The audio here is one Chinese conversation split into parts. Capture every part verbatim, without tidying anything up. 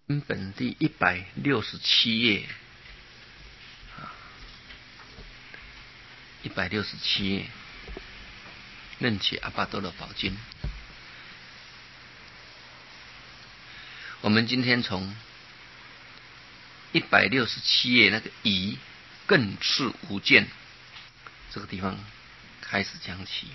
经本第一百六十七页，一百六十七页，任解阿巴多的宝经。我们今天从一百六十七页那个疑更次无见这个地方开始讲起。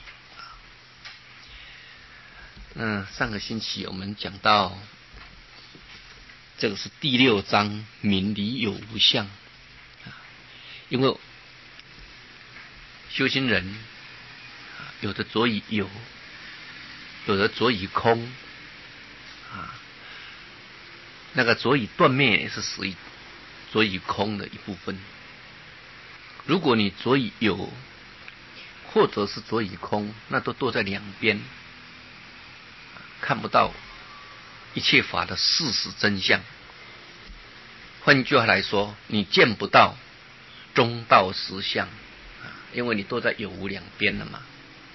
那上个星期我们讲到，这个是第六章明理有无相。因为修行人有的着以有，有的着以空啊，那个着以断灭也是属于着以空的一部分。如果你着以有，或者是着以空，那都堕在两边，看不到一切法的事实真相。换句话来说，你见不到中道实相，因为你都在有无两边了嘛。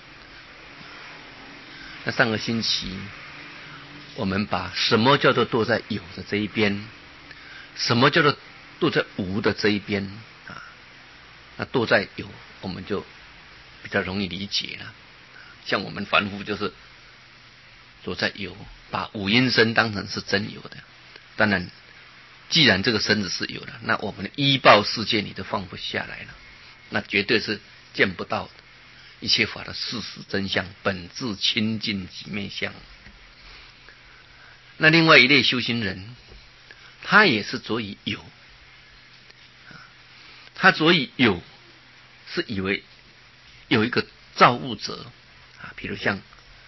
那上个星期我们把什么叫做堕在有的这一边，什么叫做堕在无的这一边啊？那堕在有，我们就比较容易理解了。像我们凡夫就是堕在有，把五阴身当成是真有的。当然既然这个身子是有的，那我们的依报世界你都放不下来了，那绝对是见不到的一切法的事实真相，本质清净即灭相。那另外一类修行人，他也是着以有，他着以有是以为有一个造物者啊，比如像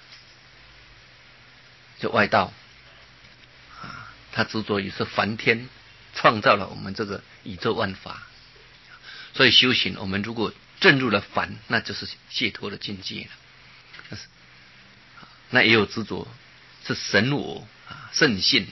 就外道啊，他执着于是梵天创造了我们这个宇宙万法，所以修行我们如果证入了梵，那就是解脱的境界了。那也有执着是神我啊，圣性，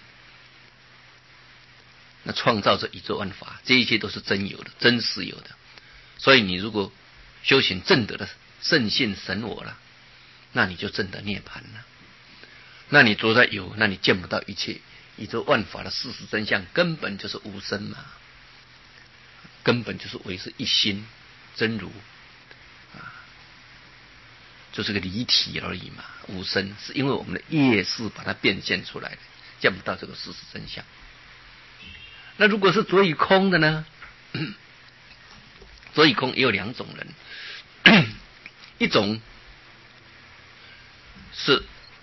那创造这宇宙万法，这一切都是真有的，真实有的。所以你如果修行证得了圣性神我了，那你就证得涅槃了。那你着在有，那你见不到一切宇宙万法的事实真相，根本就是无生嘛，根本就是唯是一心真如啊，就是个离体而已嘛。无生是因为我们的业识把它变现出来的，见不到这个事实真相。那如果是着以空的呢？着以空也有两种人，一种是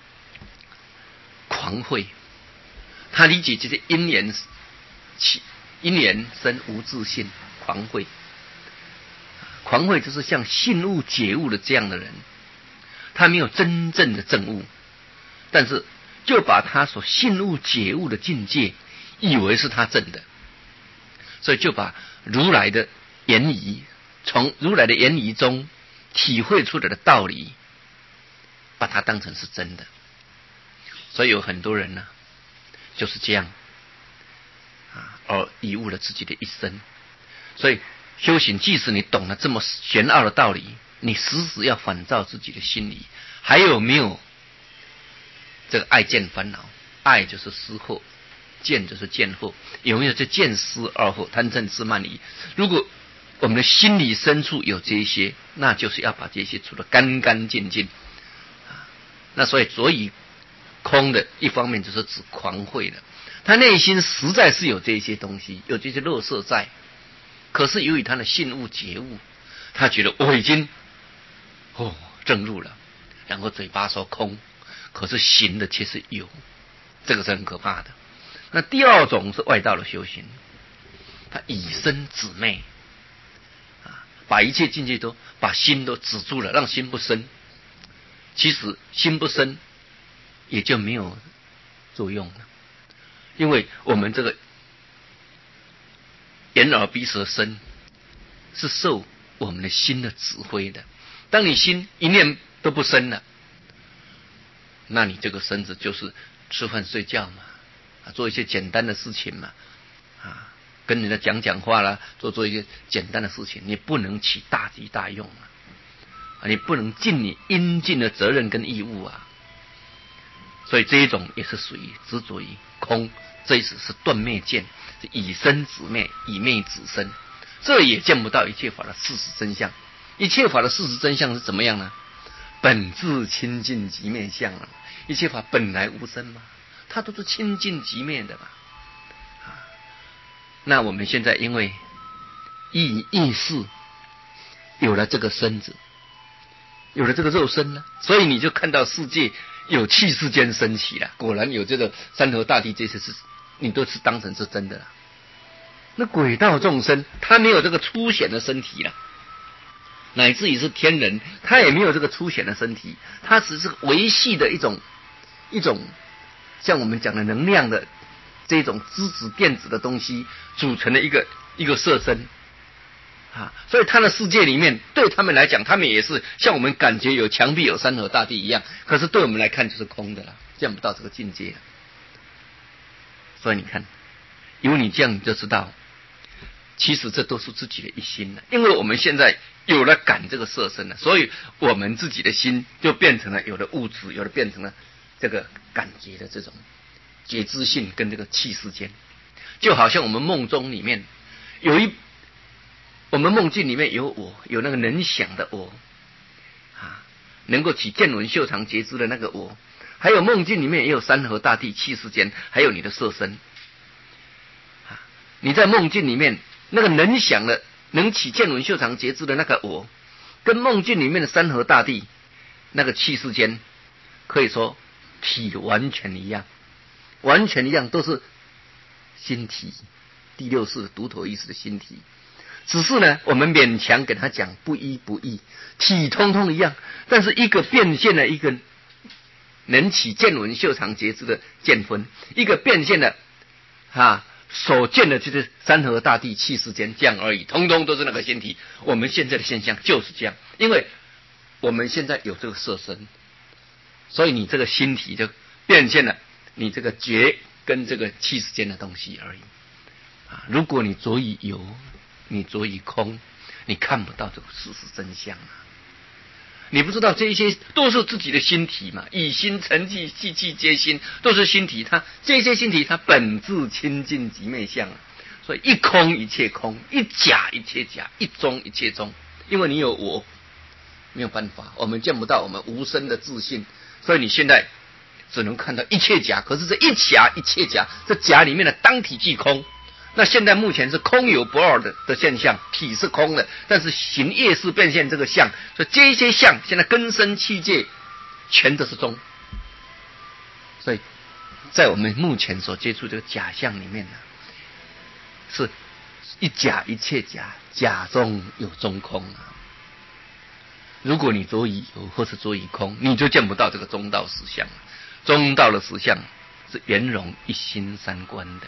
狂慧，他理解这些因缘起，因缘生无自性，狂慧。狂慧就是像信悟解悟的这样的人，他没有真正的证悟，但是就把他所信悟解悟的境界以为是他证的，所以就把如来的言仪，从如来的言仪中体会出来的道理，把它当成是真的。所以有很多人呢就是这样啊，而贻误了自己的一生。所以修行，即使你懂了这么玄奥的道理，你时时要反照自己的心理，还有没有这个爱见烦恼？爱就是思惑，见就是见惑，有没有这见思二惑，贪嗔痴慢疑？如果我们的心理深处有这些，那就是要把这些除得干干净净啊。那所以着以空的一方面就是指狂慧的，他内心实在是有这些东西，有这些垃圾在，可是由于他的信悟觉悟，他觉得我已经哦证入了，然后嘴巴说空，可是行的却是有，这个是很可怕的。那第二种是外道的修行，他以身止昧啊，把一切境界都把心都止住了，让心不生。其实心不生也就没有作用了，因为我们这个眼耳鼻舌身是受我们的心的指挥的。当你心一念都不生了，那你这个身子就是吃饭睡觉嘛，啊，做一些简单的事情嘛，啊，跟人家讲讲话啦，做做一些简单的事情，你不能起大吉大用啊，啊，你不能尽你应尽的责任跟义务啊。所以这一种也是属于执着于空， 这一次是断灭见，是以生止灭，以灭止生，这也见不到一切法的事实真相。一切法的事实真相是怎么样呢？本自清净即灭相啊！一切法本来无生嘛，它都是清净即灭的嘛。啊，那我们现在因为意意识有了这个身子，有了这个肉身呢，所以你就看到世界有气世间升起了。果然有这个山河大地，这些是你都是当成是真的了。那鬼道众生，他没有这个粗显的身体了。乃至于是天人，他也没有这个粗显的身体，他只是维系的一种一种像我们讲的能量的这种质子电子的东西组成的一个一个色身啊，所以他的世界里面对他们来讲，他们也是像我们感觉有墙壁有山河大地一样，可是对我们来看就是空的了，见不到这个境界了。所以你看，有你这样你就知道，其实这都是自己的一心了，因为我们现在有了感这个色身了，所以我们自己的心就变成了有了物质，有了变成了这个感觉的这种觉知性跟这个气世间，就好像我们梦中里面有一，我们梦境里面有我，有那个能想的我啊，能够起见闻嗅尝觉知的那个我，还有梦境里面也有山河大地气世间，还有你的色身啊，你在梦境里面那个能想的能起见闻嗅尝觉知的那个我，跟梦境里面的山河大地那个气世间，可以说体完全一样，完全一样，都是心体，第六识独头意识的心体。只是呢，我们勉强给他讲不一不异，体通通一样，但是一个变现了一个能起见闻嗅尝觉知的见分，一个变现了啊所见的就是山河大地气世间这样而已，通通都是那个心体。我们现在的现象就是这样，因为我们现在有这个色身，所以你这个心体就变现了你这个觉跟这个气世间的东西而已啊。如果你着于有，你着于空，你看不到这个事实真相啊。你不知道这一些都是自己的心体嘛，以心成气，气气皆心，都是心体。它这些心体，它本自清净即灭相啊。所以一空一切空，一假一切假，一中一切中。因为你有我，没有办法，我们见不到我们无声的自信，所以你现在只能看到一切假。可是这一假一切假，这假里面的当体即空。那现在目前是空有不二的的现象，体是空的，但是行业是变现这个相，所以这些相现在根生器界全都是中。所以在我们目前所接触这个假象里面呢，是一假一切假，假中有中空啊。如果你着于有或是着于空，你就见不到这个中道实相。中道的实相是圆融一心三观的。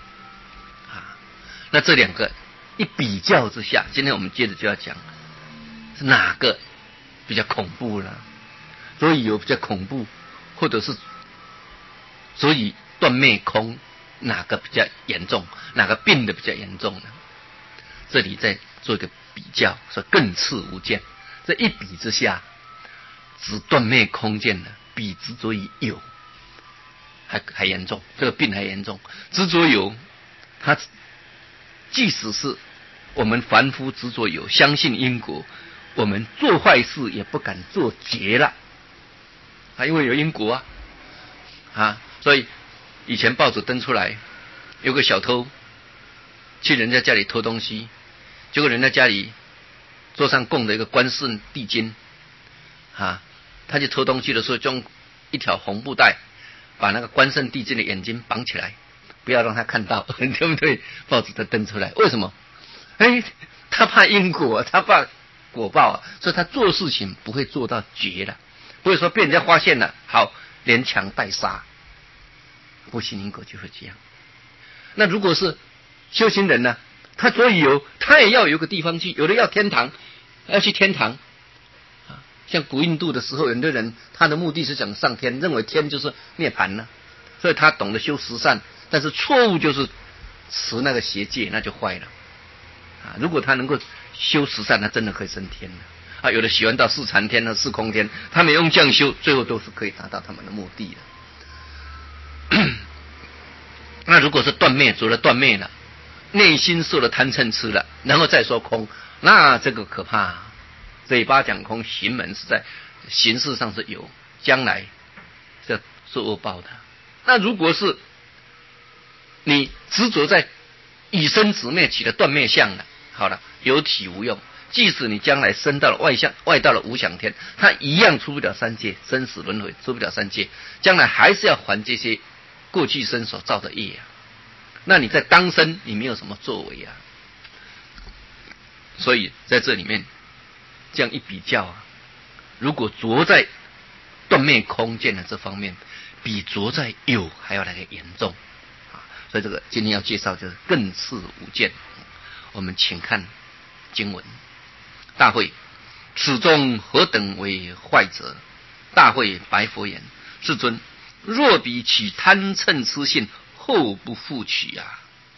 那这两个一比较之下，今天我们接着就要讲是哪个比较恐怖呢？所以有比较恐怖，或者是所以断灭空哪个比较严重，哪个病的比较严重呢？这里再做一个比较，说更次无间。这一比之下，只断灭空见的比执着于有还还严重，这个病还严重。执着有，它即使是我们凡夫执着有，相信因果，我们做坏事也不敢做劫了啊，因为有因果啊啊，所以以前报纸登出来，有个小偷去人家家里偷东西，结果人家家里桌上供的一个关圣帝君啊，他去偷东西的时候，就用一条红布带把那个关圣帝君的眼睛绑起来，不要让他看到，对不对？报纸都登出来，为什么？哎，他怕因果，他怕果报啊，所以他做事情不会做到绝了，不会说被人家发现了，好连抢带杀，不信因果就会这样。那如果是修行人呢，他所以有，他也要有个地方去，有的要天堂，要去天堂啊。像古印度的时候，有的人他的目的是想上天，认为天就是涅槃呢，所以他懂得修十善。但是错误就是持那个邪戒，那就坏了啊！如果他能够修十善，他真的可以升天了啊！有的喜欢到四禅天和四空天，他们用这样修，最后都是可以达到他们的目的的。 那如果是断灭，除了断灭了，内心受了贪嗔痴了，然后再说空，那这个可怕啊。嘴巴讲空，行门是在形式上是有，将来是是恶报的。那如果是你执着在以生止灭起的断灭相了，好了，有体无用。即使你将来升到了外相，外到了无想天，他一样出不了三界，生死轮回出不了三界，将来还是要还这些过去生所造的业啊。那你在当生你没有什么作为啊。所以在这里面这样一比较啊，如果着在断灭空见的这方面，比着在有还要来得严重啊。所以这个今天要介绍就是更次无间。我们请看经文。大会，此中何等为坏者？大会白佛言：世尊，若彼起贪嗔痴性，后不复取啊。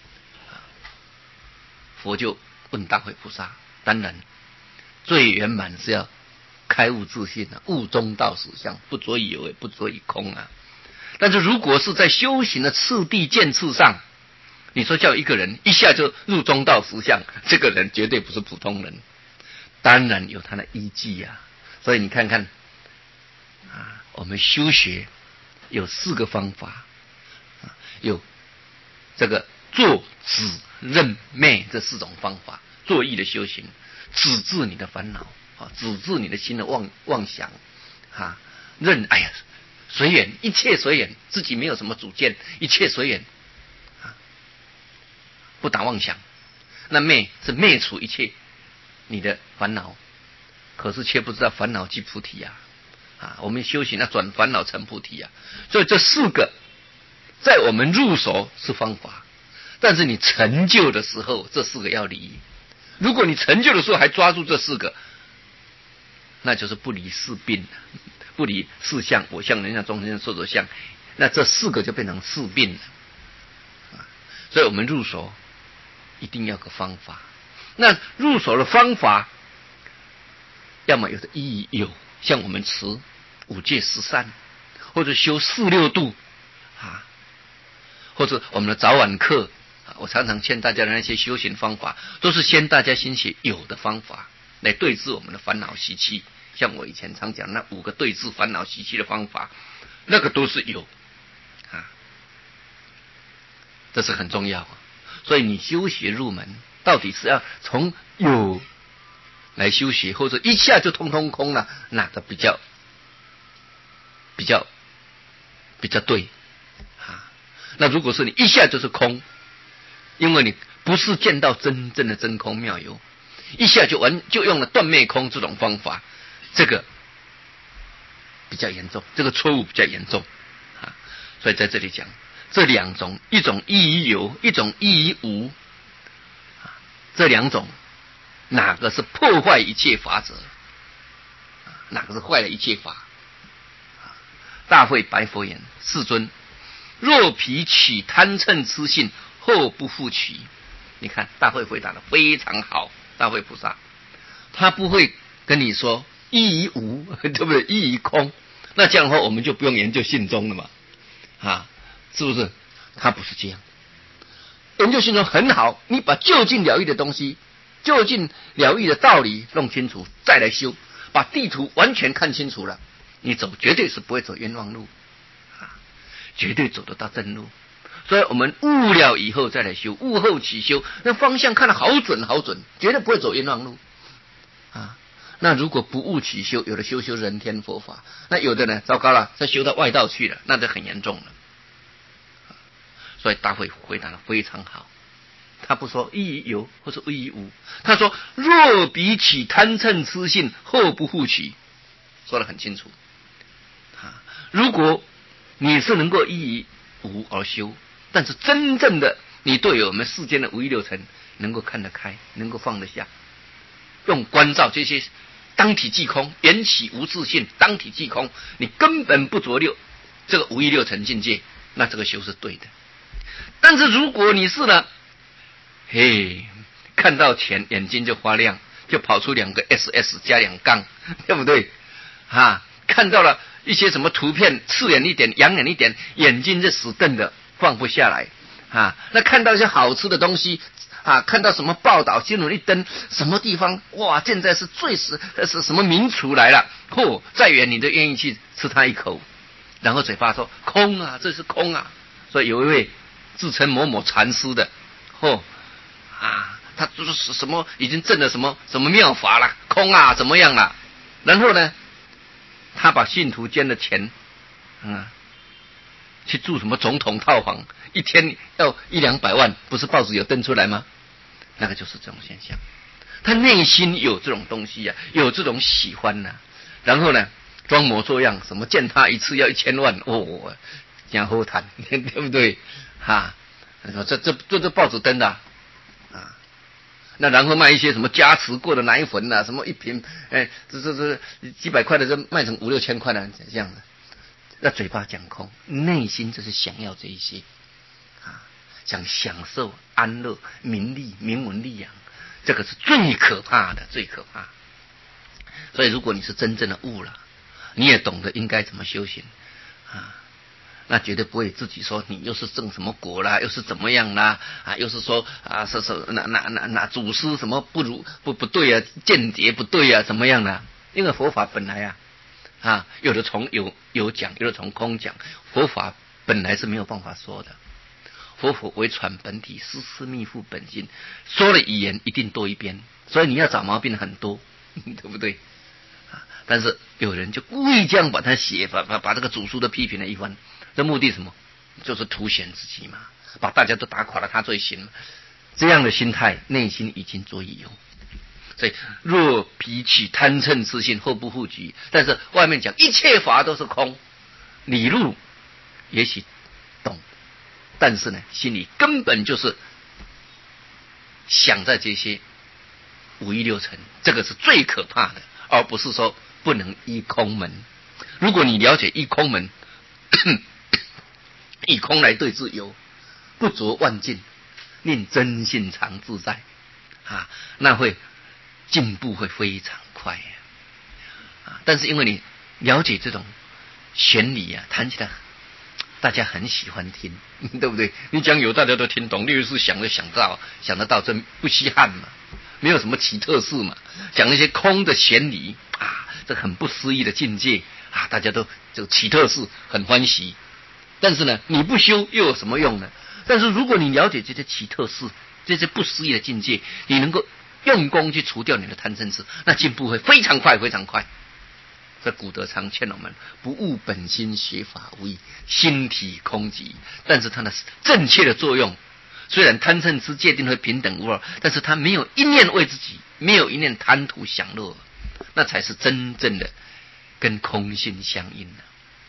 佛就问大会菩萨：当然，最圆满是要开悟自信啊，悟中道实相，不着以有，也不着以空啊。但是如果是在修行的次第渐次上，你说叫一个人一下就入中道实相，这个人绝对不是普通人，当然有他的依据啊。所以你看看啊，我们修学有四个方法，有这个坐止认昧这四种方法，坐意的修行，止治你的烦恼啊，止治你的心的妄妄想啊，认哎呀随缘，一切随缘，自己没有什么主见，一切随缘啊，不打妄想。那灭是灭除一切你的烦恼，可是却不知道烦恼即菩提啊！啊，我们修行要转烦恼成菩提啊！所以这四个在我们入手是方法，但是你成就的时候，这四个要离。如果你成就的时候还抓住这四个，那就是不离四病，不离四相，我相、人相、众生、寿者相，那这四个就变成四病了。所以我们入手一定要个方法。那入手的方法，要么有的意义有，像我们持五戒十善，或者修四六度啊，或者我们的早晚课啊，我常常劝大家的那些修行方法，都是先大家先学有的方法来对治我们的烦恼习气。像我以前常讲那五个对治烦恼习气的方法，那个都是有啊，这是很重要啊。所以你修学入门，到底是要从有来修学，或者一下就通通空了，哪个比较比较比较对啊？那如果是你一下就是空，因为你不是见到真正的真空妙有，一下就完就用了断灭空这种方法，这个比较严重，这个错误比较严重啊。所以在这里讲这两种，一种意义有，一种意义无，这两种哪个是破坏一切法者？哪个是坏了一切法？大会白佛言：世尊，若彼起贪嗔痴性，后不复取。你看大会回答的非常好，大会菩萨他不会跟你说意义无，对不对？意义空，那这样的话我们就不用研究信中了嘛，啊，是不是？他不是这样，研究信中很好，你把究竟了义的东西，究竟了义的道理弄清楚，再来修，把地图完全看清楚了，你走绝对是不会走冤枉路啊，绝对走得到正路。所以我们悟了以后再来修，悟后起修，那方向看得好准好准，绝对不会走冤枉路啊。那如果不悟起修，有的修修人天佛法，那有的呢糟糕了，再修到外道去了，那就很严重了。所以大会回答得非常好，他不说意义有或是意义无，他说若彼起贪嗔痴性，后不复取，说得很清楚啊。如果你是能够意义无而修，但是真正的你对我们世间的五欲六尘能够看得开，能够放得下，用观照这些当体即空，缘起无自性，当体即空，你根本不着六这个五欲六尘境界，那这个修是对的。但是如果你是呢，嘿，看到钱眼睛就发亮，就跑出两个 S S 加两杠，对不对啊？看到了一些什么图片，刺眼一点，养眼一点，眼睛就死瞪的放不下来啊，那看到一些好吃的东西啊，看到什么报道新闻一登，什么地方哇，现在是最是是什么名厨来了，嚯、哦，再远你都愿意去吃它一口，然后嘴巴说空啊，这是空啊。所以有一位自称某某禅师的，嚯、哦、啊，他就是什么已经证了什么什么妙法了，空啊怎么样了？然后呢，他把信徒捐的钱，嗯。去住什么总统套房，一天要一两百万，不是报纸有登出来吗？那个就是这种现象，他内心有这种东西啊，有这种喜欢呐、啊，然后呢，装模作样，什么见他一次要一千万，哦，讲后谈，对不对？哈，这这这这报纸登的啊，啊那然后卖一些什么加持过的奶粉呐、啊，什么一瓶，哎，这这这几百块的，就卖成五六千块的这样的。那嘴巴讲空，内心就是想要这一些啊，想享受安乐、名利、名闻利养，这个是最可怕的，最可怕。所以，如果你是真正的悟了，你也懂得应该怎么修行啊，那绝对不会自己说你又是证什么果啦，又是怎么样啦啊，又是说啊，是是哪哪哪哪祖师什么不如不不对啊，间谍不对啊，怎么样呢？因为佛法本来啊。啊，有的从有有讲，有的从空讲。佛法本来是没有办法说的，佛法为传本体，丝丝密覆本心，说了语言一定多一边，所以你要找毛病很多，对不对？啊，但是有人就故意这样把它写，把把把这个祖书都批评了一番，这目的什么？就是凸显自己嘛，把大家都打垮了，他最行。这样的心态，内心已经足以有。所以若彼起贪嗔痴心，后不复局。但是外面讲一切法都是空，理路也许懂，但是呢，心里根本就是想在这些五欲六尘，这个是最可怕的，而不是说不能依空门。如果你了解依空门，以空来对自由，不着万境，令真性常自在啊，那会进步会非常快啊！但是因为你了解这种玄理啊，谈起来大家很喜欢听，对不对？你讲有大家都听懂，六是想得想到想得到，真不稀罕嘛，没有什么奇特事嘛。讲那些空的玄理啊，这很不思议的境界啊，大家都就奇特事很欢喜。但是呢，你不修又有什么用呢？但是如果你了解这些奇特事，这些不思议的境界，你能够用功去除掉你的贪嗔痴，那进步会非常快，非常快。这古德常劝我们不悟本心，学法无益，心体空寂。但是它的正确的作用，虽然贪嗔痴界定会平等无二，但是它没有一念为自己，没有一念贪图享乐，那才是真正的跟空性相应的。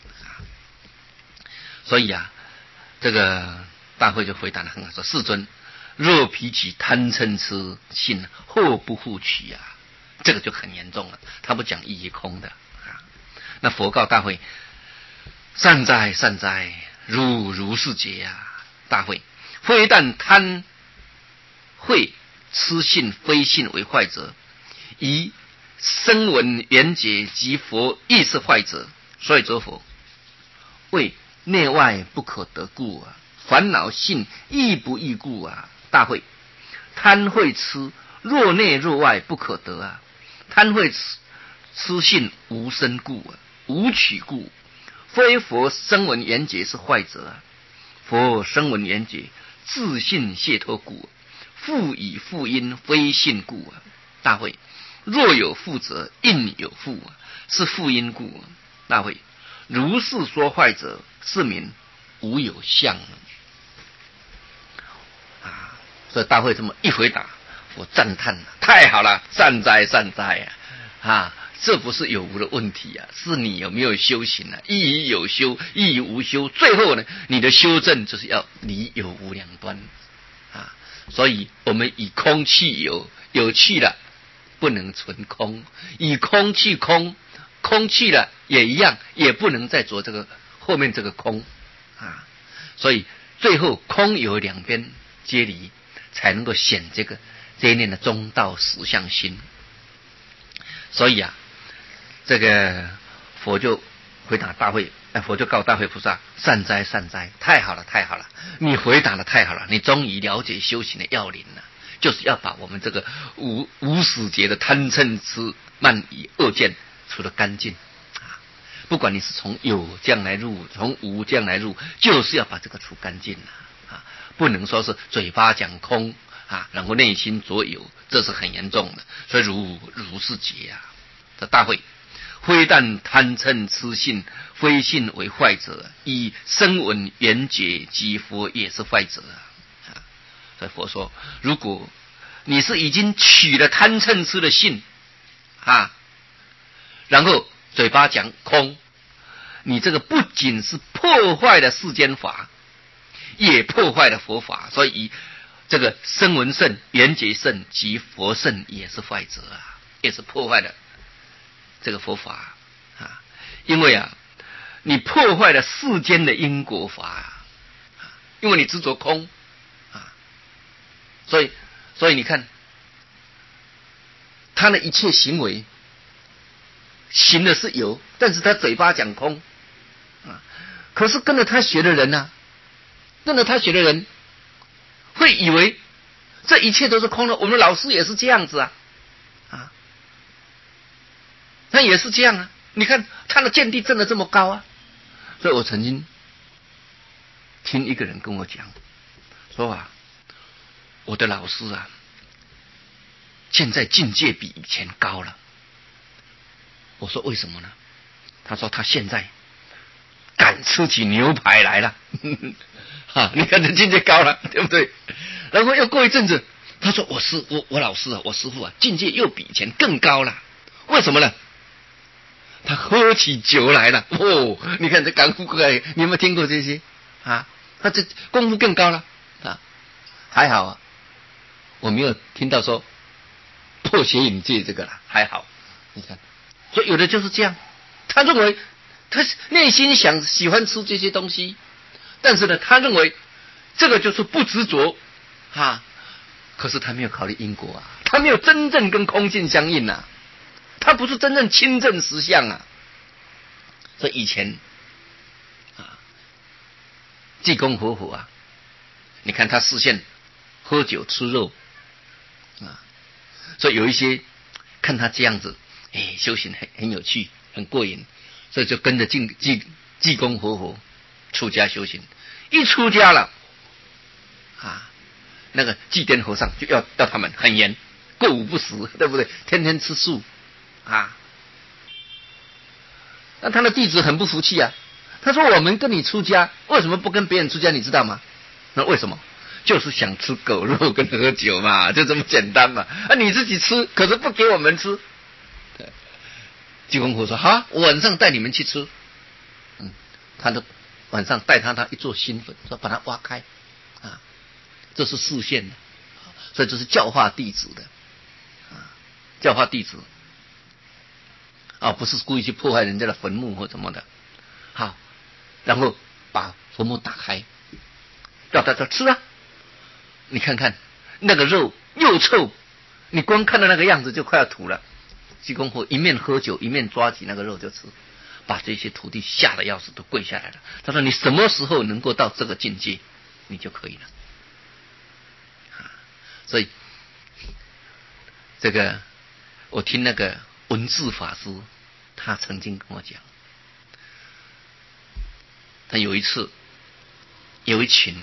所以啊，这个大会就回答得很好，说世尊，若彼起贪嗔痴心，后不复取啊，这个就很严重了。他不讲一一空的啊。那佛告大会：善哉善哉，汝如是解啊！大会，非但贪慧痴信非信为坏者，以声闻缘觉及佛亦是坏者。所以则佛为内外不可得故啊，烦恼性亦不异故啊。大会，贪慧痴若内若外不可得啊，贪慧痴痴信无生故啊，无取故，非佛声闻缘觉是坏者啊。佛声闻缘觉自信解脱故，复以复因非信故啊。大会，若有复者应有复啊，是复因故啊。大会，如是说坏者，是名无有相啊！所以大会这么一回答，我赞叹了，太好了，善哉善哉啊！啊，这不是有无的问题啊，是你有没有修行啊？亦有修，亦无修，最后呢，你的修正就是要离有无两端啊！所以我们以空去有，有去了不能存空，以空去空，空去了也一样，也不能再着这个后面这个空啊，所以最后空有两边皆离，才能够显这个这一念的中道实相心。所以啊，这个佛就回答大会： 那佛就告大慧菩萨：善哉善哉，太好了太好了，你回答的太好了，你终于了解修行的要领了，就是要把我们这个无无始劫的贪嗔痴慢疑恶见除得干净啊！不管你是从有将来入，从无将来入，就是要把这个除干净了啊！不能说是嘴巴讲空啊，然后内心着有，这是很严重的。所以如如是劫啊，这大会。非但贪嗔痴信，非信为坏者，以声闻缘觉及佛也是坏者啊！所以佛说，如果你是已经取了贪嗔痴的信啊，然后嘴巴讲空，你这个不仅是破坏了世间法，也破坏了佛法，所以这个声闻圣、缘觉圣及佛圣也是坏者啊，也是破坏了这个佛法啊，因为啊，你破坏了世间的因果法啊，因为你执着空啊，所以，所以你看他的一切行为，行的是有，但是他嘴巴讲空啊，可是跟着他学的人呢、啊，跟着他学的人会以为这一切都是空的，我们老师也是这样子啊。那也是这样啊！你看他的见地真的这么高啊！所以我曾经听一个人跟我讲说啊，我的老师啊，现在境界比以前高了。我说为什么呢？他说他现在敢吃起牛排来了，哈！你看这境界高了，对不对？然后又过一阵子，他说我师我我老师啊，我师父啊，境界又比以前更高了。为什么呢？他喝起酒来了，哦！你看这功夫过来，你有没有听过这些啊？他这功夫更高了啊！还好啊，我没有听到说破邪淫戒这个了，还好。你看，所以有的就是这样，他认为他内心想喜欢吃这些东西，但是呢，他认为这个就是不执着啊。可是他没有考虑因果啊，他没有真正跟空性相应啊。他不是真正亲证实相啊！所以以前啊，济公活佛啊，你看他视线喝酒吃肉啊，所以有一些看他这样子，哎，修行很很有趣，很过瘾，所以就跟着济济济公活佛出家修行。一出家了啊，那个济癫和尚就要要他们很严，过午不食，对不对？天天吃素。啊，那他的弟子很不服气啊，他说我们跟你出家，为什么不跟别人出家？你知道吗？那为什么？就是想吃狗肉跟喝酒嘛，就这么简单嘛。啊，你自己吃，可是不给我们吃。济公佛说好，我晚上带你们去吃。嗯，他的晚上带他他一座新坟，说把它挖开啊，这是视线的，所以这是教化弟子的啊，教化弟子。啊，不是故意去破坏人家的坟墓或什么的，好，然后把坟墓打开，叫大家吃啊！你看看那个肉又臭，你光看到那个样子就快要吐了。济公佛一面喝酒一面抓起那个肉就吃，把这些徒弟吓得要死，都跪下来了。他说：“你什么时候能够到这个境界，你就可以了。”啊，所以这个我听那个文字法师，他曾经跟我讲，他有一次有一群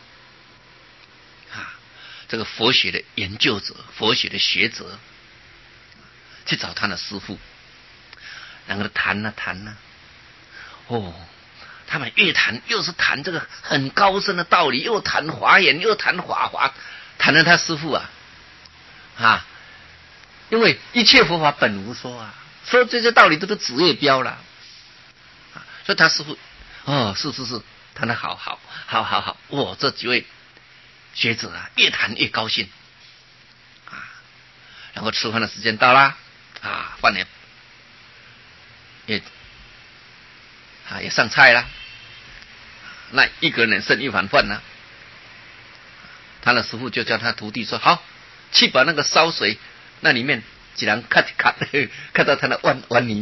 啊，这个佛学的研究者、佛学的学者去找他的师父，然后谈啊谈啊，哦，他们越谈又是谈这个很高深的道理，又谈华严，又谈法华，谈了他师父啊啊，因为一切佛法本无说啊，说这些道理都是纸页标了啊，所以他师父哦，是是是，谈得好好好好好，哇，这几位学者啊，越谈越高兴啊，然后吃饭的时间到啦啊，饭也也啊也上菜啦，那一个人剩一碗饭呢，他的师父就叫他徒弟说：“好，去把那个烧水那里面几人看看看到他的碗碗里面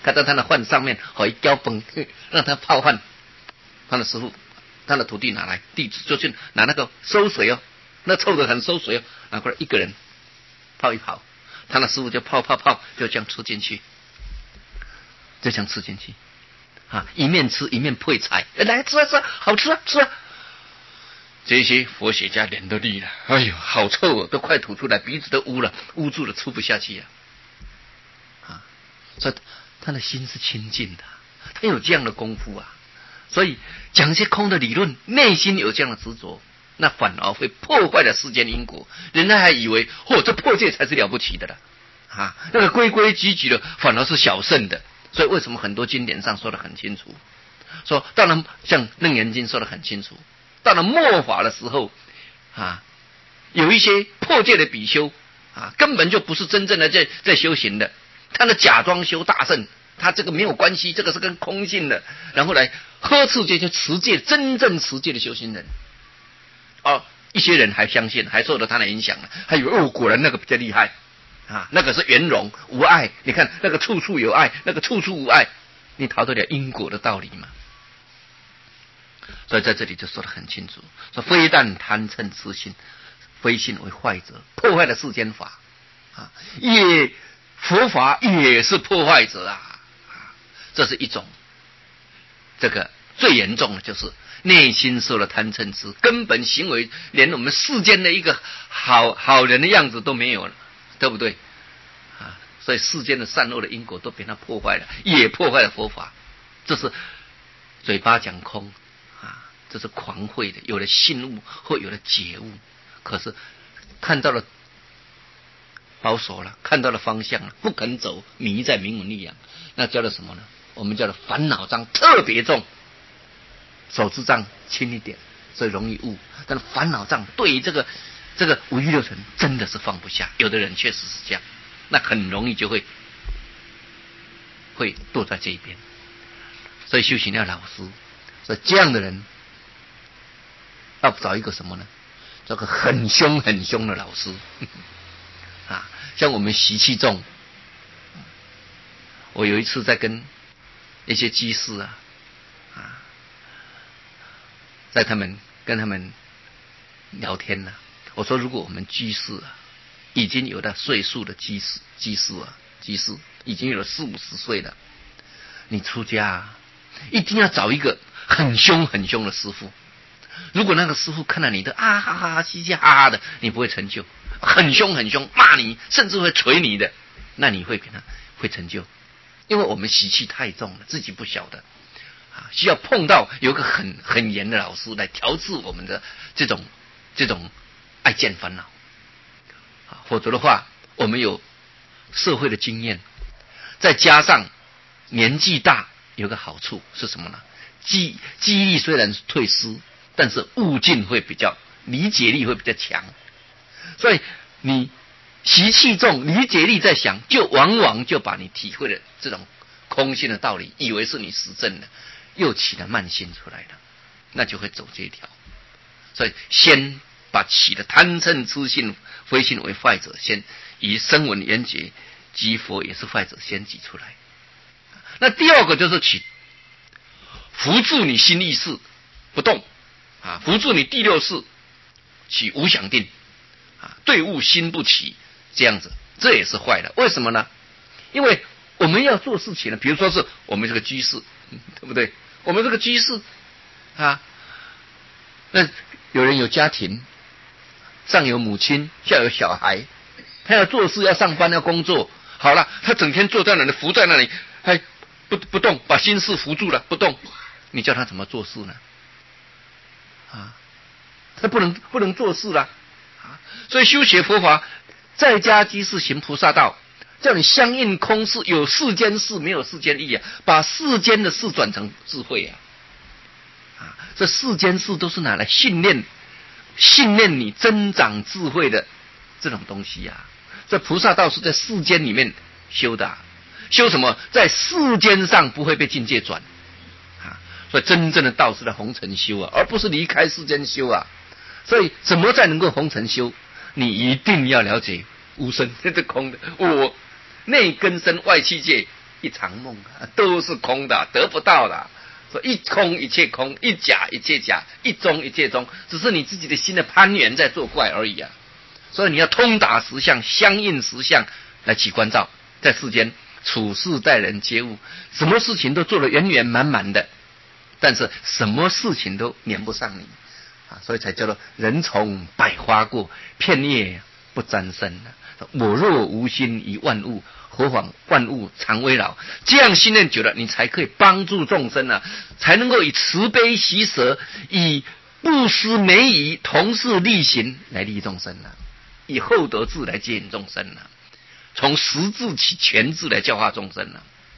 看到他的饭上面好一浇崩，让他泡饭。他的师傅，他的徒弟拿来，弟子就去拿那个收水哦，那臭的很收水哦，拿过来一个人泡一泡，他的师傅就泡泡泡，就这样吃进去，就这样吃进去，啊，一面吃一面配菜，来吃啊吃啊，好吃啊吃啊。这些佛学家脸都绿了，哎呦，好臭哦，都快吐出来，鼻子都污了，污住了，出不下去啊！啊，所以他的心是清净的，他有这样的功夫啊。所以讲一些空的理论，内心有这样的执着，那反而会破坏了世间因果。人家还以为，哦，这破戒才是了不起的了，啊，那个规规矩矩的反而是小圣的。所以为什么很多经典上说得很清楚？说当然像《楞严经》说得很清楚。到了末法的时候，啊，有一些破戒的比丘啊，根本就不是真正的在在修行的，他的假装修大圣，他这个没有关系，这个是跟空性的，然后来呵斥这些持戒真正持戒的修行人。哦，一些人还相信，还受到他的影响了，还以为哦，果然那个比较厉害啊，那个是圆融无碍，你看那个处处有爱，那个处处无碍，你逃得了因果的道理吗？所以在这里就说得很清楚，说非但贪嗔痴心，非信为坏者，破坏了世间法啊，也佛法也是破坏者啊，这是一种。这个最严重的就是内心受了贪嗔痴，根本行为连我们世间的一个好好人的样子都没有了，对不对啊？所以世间的善恶的因果都被他破坏了，也破坏了佛法。这是嘴巴讲空啊，这是狂慧的，有了信悟或有了觉悟，可是看到了保守了，看到了方向了，不肯走，迷在名闻利养，那叫做什么呢？我们叫做烦恼障特别重，手指障轻一点，所以容易悟。但是烦恼障对于这个这个五欲六尘真的是放不下，有的人确实是这样，那很容易就会会堕在这一边。所以修行要老实，所以这样的人要找一个什么呢？找个很凶很凶的老师啊，像我们习气重。我有一次在跟一些居士啊啊，在他们跟他们聊天呢、啊，我说如果我们居士啊，已经有了岁数的居士居士啊居士已经有了四五十岁了，你出家啊，一定要找一个很凶很凶的师父。如果那个师父看到你的啊哈哈嘻嘻哈哈的，你不会成就；很凶很凶骂你，甚至会捶你的，那你会给他会成就。因为我们习气太重了，自己不晓得啊，需要碰到有个很很严的老师来调治我们的这种这种爱见烦恼啊，否则的话，我们有社会的经验，再加上年纪大，有个好处是什么呢？记记忆力虽然退失，但是悟境会比较，理解力会比较强，所以你习气重，理解力在想，就往往就把你体会的这种空性的道理，以为是你实证的，又起了慢心出来了，那就会走这一条。所以先把起的贪嗔痴心非信为坏者，先以声闻缘觉即佛也是坏者先举出来。那第二个就是起扶住你心意识不动啊，扶住你第六识起无想定啊，对悟心不起。这样子，这也是坏的。为什么呢？因为我们要做事情呢，比如说是我们这个居士，对不对？我们这个居士啊，那有人有家庭，上有母亲，下有小孩，他要做事，要上班，要工作。好了，他整天坐在那里，伏在那里，还不不动，把心事扶住了，不动。你叫他怎么做事呢？啊，他不能不能做事了啊！所以修学佛法。在家即是行菩萨道，叫你相应空事，有世间事，没有世间意啊，把世间的事转成智慧啊！啊，这世间事都是拿来训练、训练你增长智慧的这种东西啊。这菩萨道是在世间里面修的、啊，修什么？在世间上不会被境界转啊。所以真正的道是在红尘修啊，而不是离开世间修啊。所以怎么才能够红尘修？你一定要了解无生，这是空的。我内根身外气界一场梦啊，都是空的，得不到的。说一空一切空，一假一切假，一中一切中，只是你自己的心的攀缘在作怪而已啊。所以你要通达实相，相应实相来起关照，在世间处事待人接物，什么事情都做得圆圆满满的，但是什么事情都黏不上你啊，所以才叫做人从百花过，片叶不沾身啊。我若无心于万物，何妨万物常危扰。这样信念久了，你才可以帮助众生啊，才能够以慈悲喜舍，以布施美仪，同事力行来利益众生啊，以厚德智来接引众生啊，从实智起全智来教化众生啊。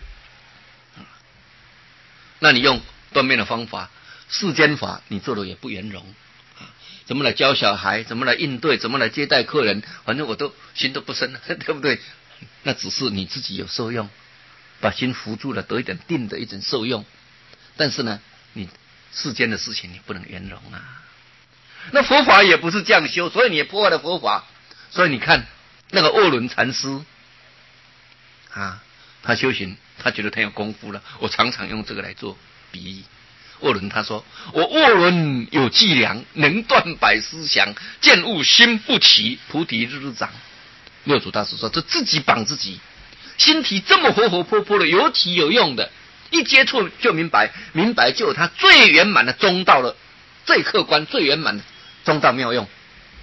那你用断灭的方法，世间法你做的也不圆融。怎么来教小孩，怎么来应对，怎么来接待客人，反正我都心都不深了，对不对？那只是你自己有受用，把心扶住了，得一点定的一点受用。但是呢，你世间的事情你不能圆融啊。那佛法也不是这样修，所以你也破坏了佛法。所以你看那个卧轮禅师啊，他修行，他觉得他有功夫了。我常常用这个来做比喻。卧轮他说：“我卧轮有伎俩，能断百思想，见物心不起，菩提日日长。”六祖大师说：“这自己绑自己，心体这么活活泼泼的，有体有用的，一接触就明白，明白就有他最圆满的中道了，最客观、最圆满的中道妙用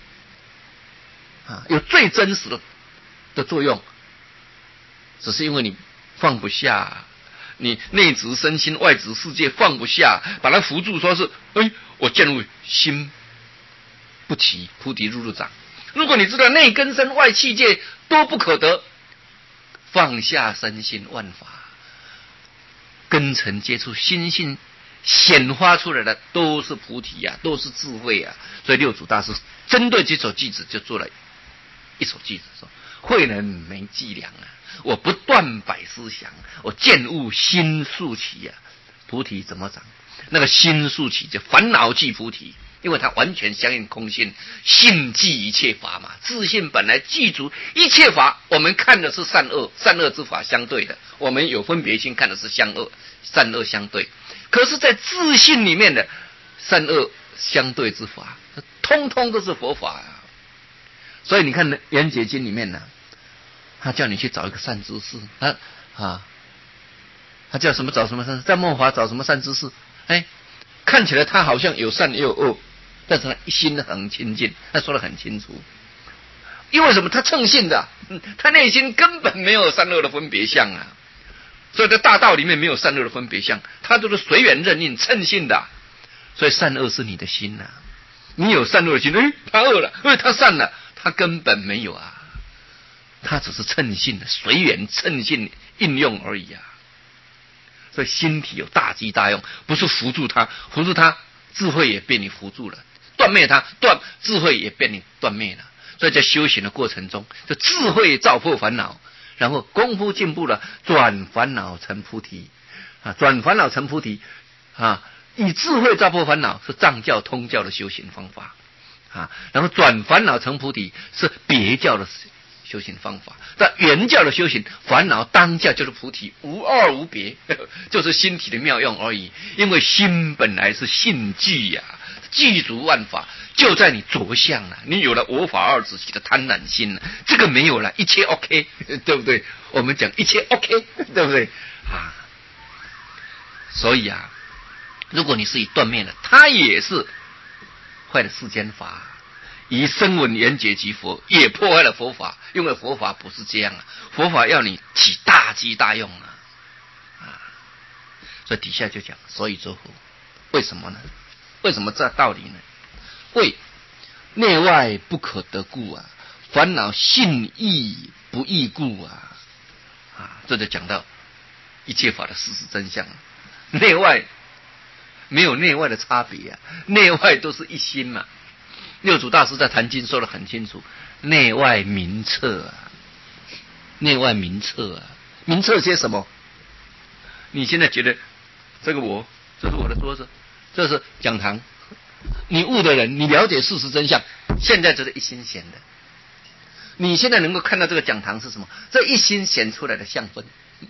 啊，有最真实的的作用，只是因为你放不下。”你内执身心，外执世界放不下，把它扶住，说是哎，我见入心不起，菩提日日长。如果你知道内根身外气界都不可得，放下身心万法，根尘接触，心性显发出来的都是菩提啊，都是智慧啊。所以六祖大师针对这首句子就做了一首句子，说慧能没伎俩啊，我不断百思想，我见物心速起啊，菩提怎么长？那个心速起就烦恼即菩提，因为它完全相应空性，性即一切法嘛，自信本来具足一切法。我们看的是善恶，善恶之法相对的，我们有分别心看的是相恶，善恶相对。可是在自信里面的善恶相对之法，通通都是佛法啊。所以你看《圆觉经》里面呢，他叫你去找一个善知识，他啊，他叫什么找什么善，在末法找什么善知识？哎，看起来他好像有善也有恶，但是他一心很清净，他说得很清楚。因为什么？他称性的，他内心根本没有善恶的分别相啊，所以在大道里面没有善恶的分别相，他都是随缘任应称性的。所以善恶是你的心呐、啊，你有善恶的心，哎，他恶了，哎，他善了。他根本没有啊，他只是称性的随缘称性应用而已啊。所以心体有大机大用，不是扶住他，扶住他智慧也被你扶住了，断灭他，断智慧也被你断灭了。所以在修行的过程中，就智慧照破烦恼，然后功夫进步了，转烦恼成菩提啊，转烦恼成菩提啊，以智慧照破烦恼是藏教通教的修行方法。啊，然后转烦恼成菩提是别教的修行方法，但原教的修行烦恼当教就是菩提，无二无别，就是心体的妙用而已。因为心本来是性具呀、啊，具足万法，就在你着相了、啊。你有了我法二执起的贪婪心了、啊，这个没有了，一切 OK， 对不对？我们讲一切 OK， 对不对啊？所以啊，如果你是以断灭的，它也是坏了世间法，以声闻缘觉即佛，也破坏了佛法。因为佛法不是这样啊，佛法要你起大机大用啊，啊，所以底下就讲，所以作何？为什么呢？为什么这道理呢？为内外不可得故啊，烦恼性异不异故啊，啊，这就讲到一切法的事实真相。内外没有内外的差别啊，内外都是一心嘛。六祖大师在坛经说得很清楚，内外明彻啊，内外明彻啊，明彻些什么？你现在觉得这个我，这是我的桌子，这是讲堂，你悟的人，你了解事实真相，现在这是一心显的。你现在能够看到这个讲堂是什么？这一心显出来的相分。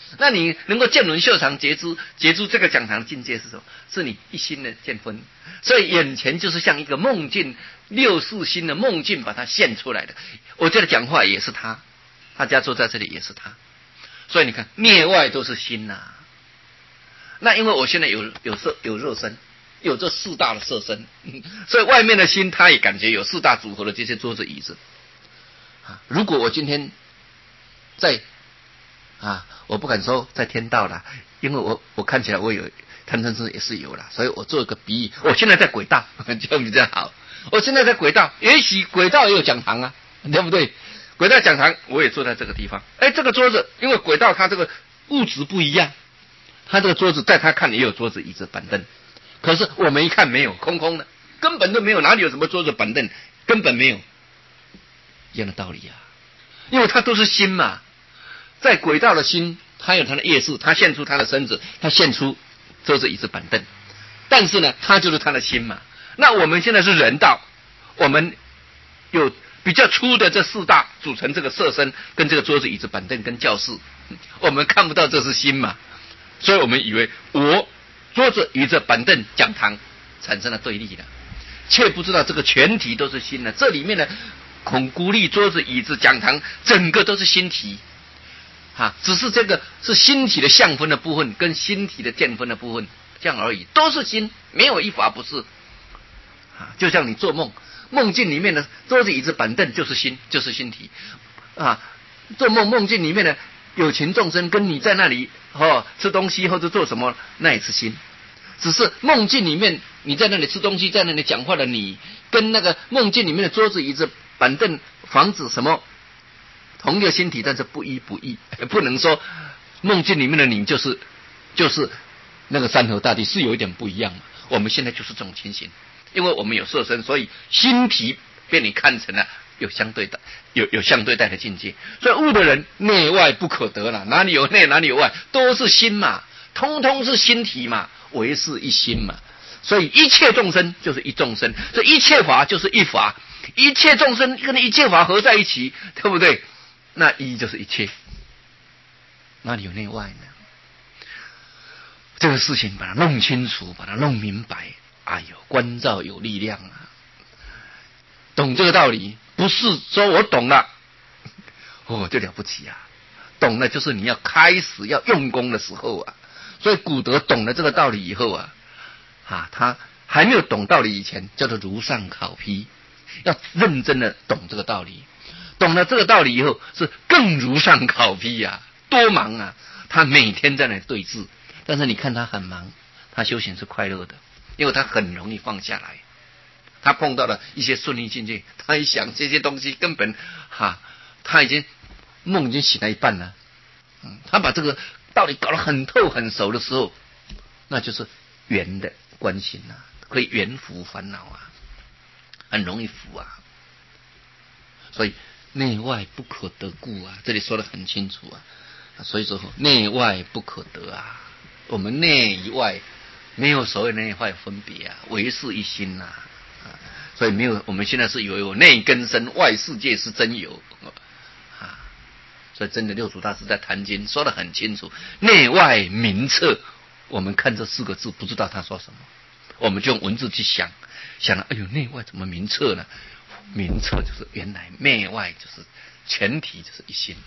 那你能够见闻嗅尝觉知，觉知这个讲堂的境界是什么？是你一心的见分。所以眼前就是像一个梦境，六世心的梦境把它现出来的。我这里讲话也是他，大家坐在这里也是他。所以你看，内外都是心呐、啊。那因为我现在有有色有肉身，有这四大的色身，所以外面的心他也感觉有四大组合的这些桌子椅子。啊，如果我今天在啊，我不敢说在天道啦，因为我我看起来我有贪嗔痴也是有啦，所以我做一个比喻，我现在在轨道就比较好。我现在在轨道，也许轨道也有讲堂啊，对不对？轨道讲堂我也坐在这个地方，哎，这个桌子因为轨道它这个物质不一样。他这个桌子在他看也有桌子椅子板凳，可是我们一看没有，空空的，根本都没有，哪里有什么桌子板凳，根本没有，一样的道理啊。因为它都是心嘛，在轨道的心，它有它的业识，它现出它的身子，它现出桌子椅子板凳，但是呢，它就是它的心嘛。那我们现在是人道，我们有比较粗的这四大组成这个色身，跟这个桌子椅子板凳跟教室，我们看不到这是心嘛。所以我们以为我桌子椅子板凳讲堂产生了对立了，却不知道这个全体都是心的。这里面的孔孤立桌子椅子讲堂整个都是心体啊，只是这个是心体的相分的部分跟心体的见分的部分这样而已，都是心，没有一法不是啊。就像你做梦，梦境里面的桌子椅子板凳就是心，就是心体啊。做梦梦境里面的有情众生跟你在那里哦吃东西或者做什么，那也是心。只是梦境里面你在那里吃东西，在那里讲话的你，跟那个梦境里面的桌子椅子板凳房子什么同一个心体，但是不一不异，不能说梦境里面的你就是就是那个山河大地，是有一点不一样嘛。我们现在就是这种情形，因为我们有色身，所以心体被你看成了有相对的有有相对待的境界。所以悟的人内外不可得了，哪里有内哪里有外，都是心嘛，通通是心体嘛，唯是一心嘛。所以一切众生就是一众生，所以一切法就是一法，一切众生跟一切法合在一起，对不对？那一就是一切，哪里有内外呢？这个事情把它弄清楚，把它弄明白，哎呦，观照有力量啊！懂这个道理，不是说我懂了，哦，就了不起啊！懂了就是你要开始要用功的时候啊。所以古德懂了这个道理以后啊，啊，他还没有懂道理以前，叫做如上考批，要认真的懂这个道理。懂了这个道理以后，是更如上考批啊，多忙啊！他每天在那对峙，但是你看他很忙，他修行是快乐的，因为他很容易放下来。他碰到了一些顺利境界，他一想这些东西根本哈、啊，他已经梦已经醒了一半了，嗯，他把这个道理搞得很透很熟的时候，那就是圆的观心啊，可以圆伏烦恼啊，很容易伏啊。所以内外不可得故啊，这里说得很清楚啊。所以说内外不可得啊，我们内以外没有所谓内外分别啊，唯是一心呐、啊。所以没有，我们现在是以为有内根生，外世界是真有啊。所以真的六祖大师在谈经说得很清楚，内外明彻。我们看这四个字不知道他说什么，我们就用文字去想，想了，哎呦，内外怎么明彻呢？明彻就是原来内外就是全体就是一心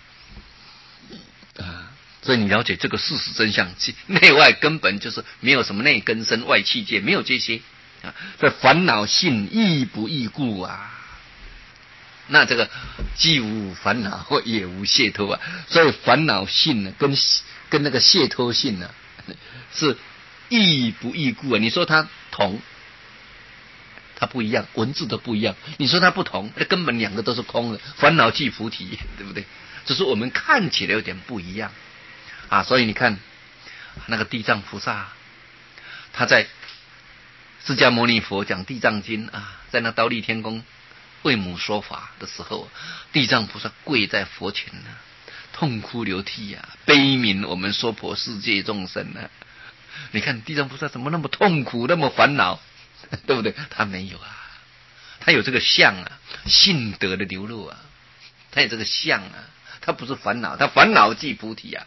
啊。所以你了解这个事实真相，内外根本就是没有什么内根生外气界，没有这些啊。所以烦恼性亦不异故啊。那这个既无烦恼也无解脱啊，所以烦恼性呢，跟跟那个解脱性呢，是异不异故啊。你说它同，它不一样，文字都不一样。你说它不同，那根本两个都是空的，烦恼即菩提，对不对？只是我们看起来有点不一样啊。所以你看那个地藏菩萨，他在释迦牟尼佛讲地藏经啊，在那忉利天宫为母说法的时候，地藏菩萨跪在佛前呢、啊，痛哭流涕啊，悲悯我们娑婆世界众生呢、啊。你看地藏菩萨怎么那么痛苦，那么烦恼，对不对？他没有啊，他有这个相啊，性德的流露啊，他有这个相啊，他不是烦恼，他烦恼即菩提啊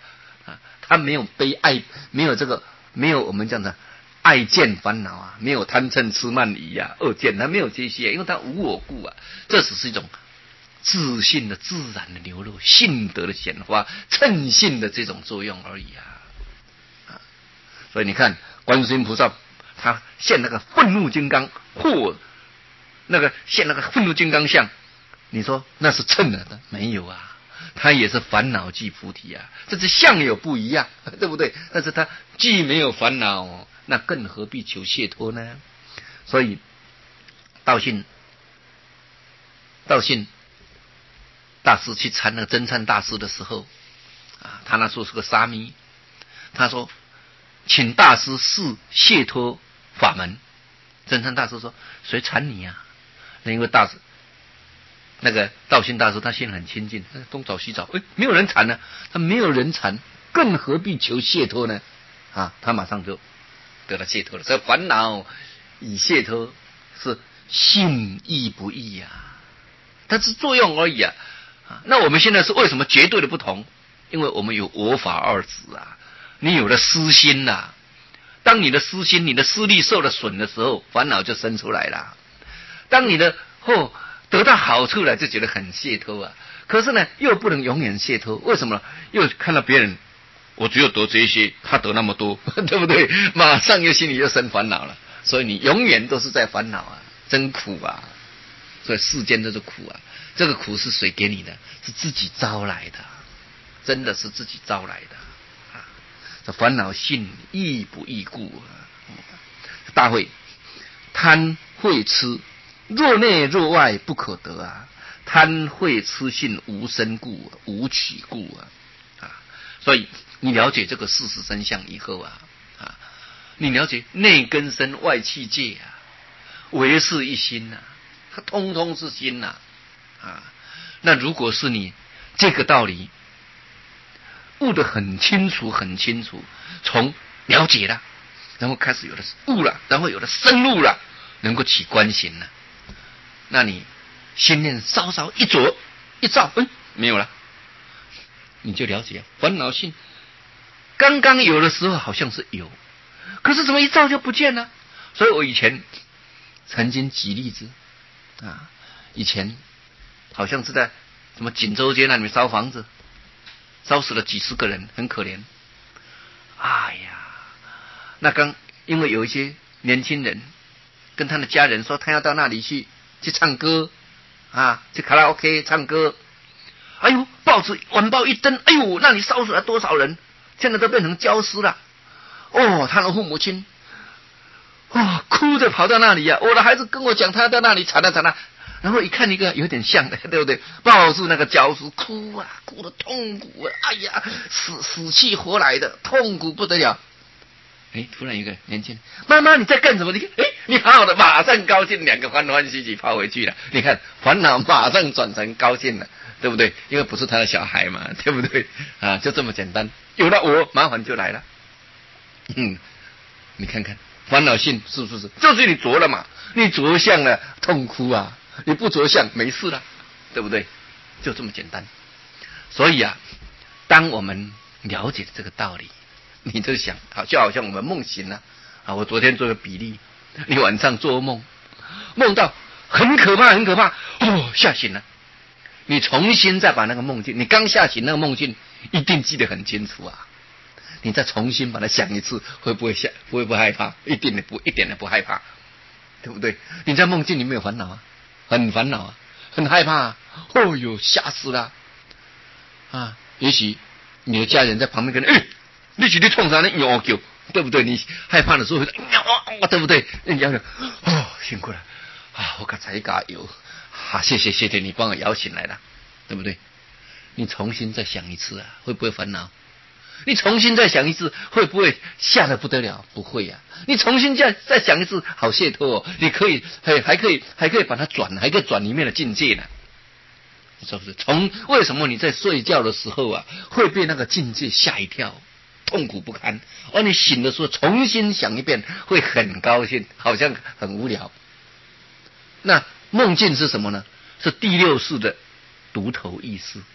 啊，他没有悲爱，没有这个，没有我们讲的爱见烦恼啊，没有贪嗔痴慢疑啊，恶见，他没有这些，因为他无我故啊，这只是一种自信的自然的流露，性德的显发，称性的这种作用而已啊。啊，所以你看，观世音菩萨他现那个愤怒金刚，或那个现那个愤怒金刚相，你说那是称了的？没有啊。他也是烦恼即菩提啊，这是相有不一样，对不对？但是他既没有烦恼，那更何必求解脱呢？所以道信道信大师去参那个真禅大师的时候啊，他那时候是个沙弥，他说请大师示解脱法门。真禅大师说谁缠你啊？那因为大师那个道信大师他心很清净，东找西找，哎，没有人缠呢，他没有人缠，更何必求解脱呢？啊，他马上就得到解脱了。所以烦恼以解脱是信义不义呀、啊，它是作用而已啊。啊，那我们现在是为什么绝对的不同？因为我们有我法二执啊，你有了私心呐、啊。当你的私心、你的私利受了损的时候，烦恼就生出来了。当你的后、哦得到好处了，就觉得很解脱啊！可是呢，又不能永远解脱，为什么？又看到别人，我只有得这些，他得那么多，对不对？马上又心里又生烦恼了，所以你永远都是在烦恼啊，真苦啊！所以世间都是苦啊，这个苦是谁给你的？是自己招来的，真的是自己招来的啊！这烦恼性亦不异故啊！大会贪慧痴。若内若外不可得啊！贪慧痴性无生故，无起故啊！啊，所以你了解这个事实真相以后啊啊，你了解内根生外气界啊，唯是一心呐、啊，它通通是心呐 啊, 啊！那如果是你这个道理悟得很清楚很清楚，从了解了，然后开始有了悟了，然后有了深入了，能够起观行了。那你心念稍稍一着一照，哎，没有了，你就了解烦恼性。刚刚有的时候好像是有，可是怎么一照就不见了？所以我以前曾经举例子啊，以前好像是在什么锦州街那里面烧房子，烧死了几十个人，很可怜。哎呀，那刚因为有一些年轻人跟他的家人说，他要到那里去。去唱歌啊，去卡拉 OK 唱歌。哎呦，报纸晚报一登，哎呦，那里烧死了多少人？现在都变成焦尸了。哦，他的父母亲，哦，哭着跑到那里呀、啊。我的孩子跟我讲，他要到那里惨了惨了。然后一看一个有点像的，对不对？抱住那个焦尸，哭啊，哭得痛苦啊，哎呀，死死去活来的，痛苦不得了。哎，突然一个年轻人，妈妈你在干什么？你看，哎，你好好的，马上高兴，两个欢欢喜喜跑回去了。你看，烦恼马上转成高兴了，对不对？因为不是他的小孩嘛，对不对？啊，就这么简单。有了我，麻烦就来了。嗯，你看看，烦恼性是不是？就是你着了嘛，你着相了，痛哭啊；你不着相，没事了，对不对？就这么简单。所以啊，当我们了解这个道理。你就想，好，就好像我们梦醒了啊！我昨天做个比例，你晚上做梦，梦到很可怕，很可怕，哦，吓醒了。你重新再把那个梦境，你刚吓醒那个梦境，一定记得很清楚啊！你再重新把它想一次，会不会吓？会不会害怕？一定的不，一点都不害怕，对不对？你在梦境里没有烦恼啊，很烦恼啊，很害怕啊！哦哟，吓死了啊！也许你的家人在旁边跟你，哎。你去你冲上你摇叫，对不对？你害怕的时候，对不对？你摇摇，哦，辛苦了啊！我刚才加油啊！谢谢谢谢你帮我摇醒来了，对不对？你重新再想一次啊，会不会烦恼？你重新再想一次，会不会吓得不得了？不会啊！你重新再再想一次，好解脱哦！你可以还还可以还可以把它转，还可以转里面的境界呢。是不是？从为什么你在睡觉的时候啊，会被那个境界吓一跳？痛苦不堪，而你醒的时候重新想一遍，会很高兴，好像很无聊。那梦境是什么呢？是第六识的独头意识。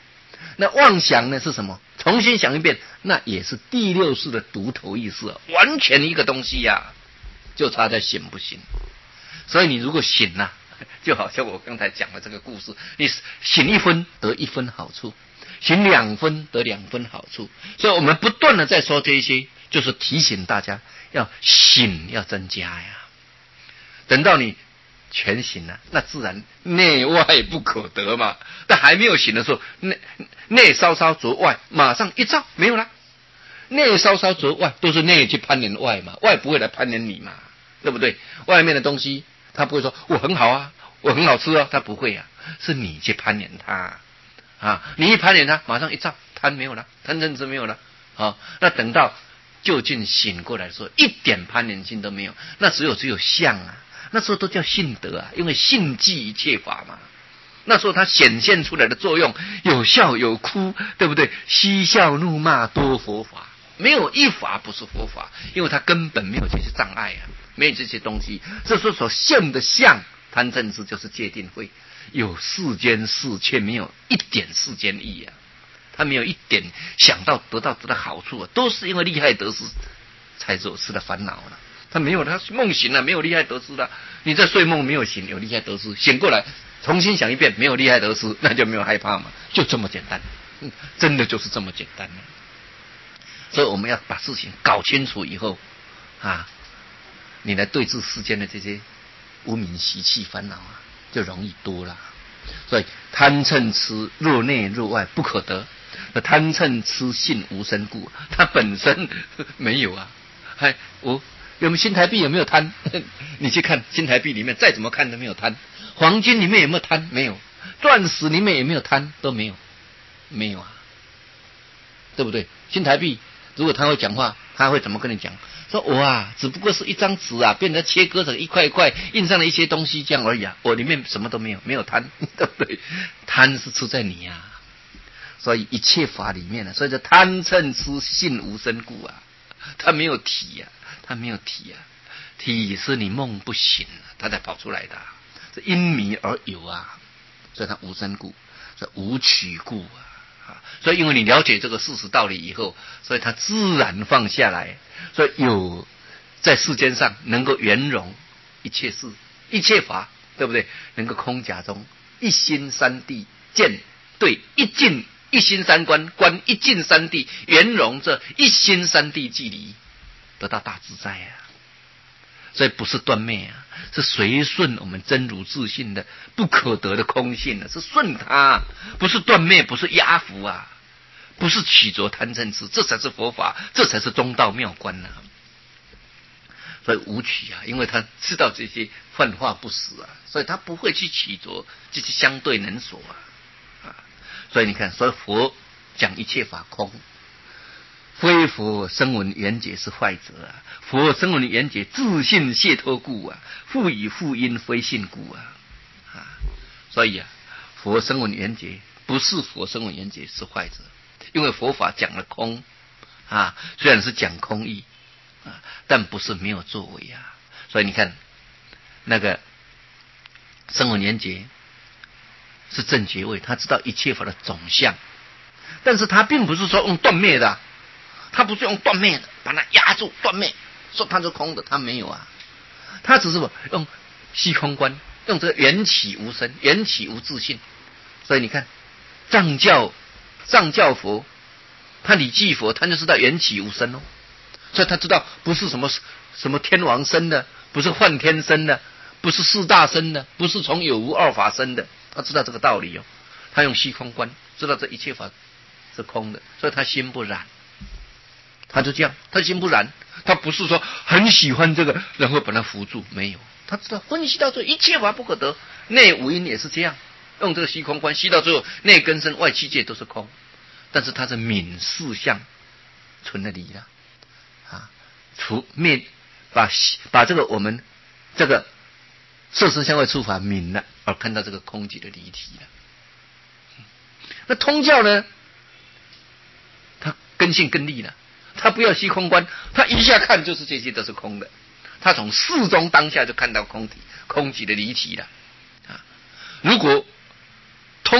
那妄想呢是什么？重新想一遍，那也是第六识的独头意识，完全一个东西呀、啊，就差在醒不醒。所以你如果醒了、啊，就好像我刚才讲的这个故事，你醒一分得一分好处，醒两分得两分好处。所以我们不断的在说这些，就是提醒大家要醒，要增加呀。等到你全醒了，那自然内外不可得嘛。但还没有醒的时候，内内稍稍着外，马上一照没有了。内稍稍着外，都是内去攀连外嘛，外不会来攀连你嘛，对不对？外面的东西，他不会说我很好啊，我很好吃啊，他不会啊，是你去攀连他啊。你一攀连他，马上一照，贪没有了，贪嗔痴没有了啊。那等到究竟醒过来的时候，一点攀连心都没有，那只有只有相啊。那时候都叫性德啊，因为性即一切法嘛。那时候它显现出来的作用，有笑有哭，对不对？嬉笑怒骂多佛法，没有一法不是佛法，因为它根本没有这些障碍啊，没有这些东西。这时候所现的相，贪嗔痴就是戒定慧，有世间事，却没有一点世间意啊。他没有一点想到得到的好处啊，都是因为利害得失才所致的烦恼了。他没有，他梦醒了，没有利害得失了。你在睡梦没有醒，有利害得失，醒过来重新想一遍，没有利害得失，那就没有害怕嘛，就这么简单，嗯、真的就是这么简单。所以我们要把事情搞清楚以后啊，你来对治世间的这些无明习气烦恼啊，就容易多了。所以贪嗔痴若内若外不可得，贪嗔痴性无生故，它本身没有啊。还我。有没有新台币有没有贪？你去看新台币里面，再怎么看都没有贪。黄金里面有没有贪？没有。钻石里面有没有贪？都没有，没有啊，对不对？新台币如果他会讲话，他会怎么跟你讲？说我啊，只不过是一张纸啊，变成切割成一块一块，印上了一些东西这样而已啊，我里面什么都没有，没有贪，对不对？贪是出在你啊，所以一切法里面呢，所以叫贪嗔痴性无生故啊，它没有体啊。他没有体啊，体是你梦不醒了，他才跑出来的、啊，是因迷而有啊，所以他无生故，所以无取故啊，啊，所以因为你了解这个事实道理以后，所以他自然放下来，所以有在世间上能够圆融一切事、一切法，对不对？能够空假中一心三谛见对一境一心三观，观一境三谛，圆融这一心三谛即离。得到大自在啊，所以不是断灭啊，是随顺我们真如自性的不可得的空性啊，是顺它，不是断灭，不是压伏啊，不是取着贪嗔痴，这才是佛法，这才是中道妙观啊。所以无取啊，因为他知道这些幻化不实啊，所以他不会去取着这些相对能所啊啊，所以你看，所以佛讲一切法空。非佛声闻缘觉是坏者啊！佛声闻缘觉自性解脱故啊，复以复因非性故啊啊！所以啊，佛声闻缘觉不是佛声闻缘觉是坏者，因为佛法讲了空啊，虽然是讲空义啊，但不是没有作为啊。所以你看，那个声闻缘觉是正觉位，他知道一切法的总相，但是他并不是说用断灭的、啊。他不是用断灭的把它压住断灭，说它是空的，他没有啊，他只是用虚空观，用这个缘起无生，缘起无自性。所以你看，藏教藏教佛，他理记佛，他就知道缘起无生哦，所以他知道不是什么什么天王生的，不是幻天生的，不是四大生的，不是从有无二法生的，他知道这个道理哦。他用虚空观知道这一切法是空的，所以他心不染。他就这样，他心不染，他不是说很喜欢这个，然后把它扶住，没有，他知道分析到最后一切法不可得，内五阴也是这样，用这个虚空观析到最后，内根身外气界都是空，但是他是泯四相存了理了啊，除灭把把这个我们这个色身相位触法泯了，而看到这个空寂的离体了。那通教呢，他根性更利了。他不要虚空观，他一下看就是这些都是空的，他从事中当下就看到空体、空寂的离体了啊。如果通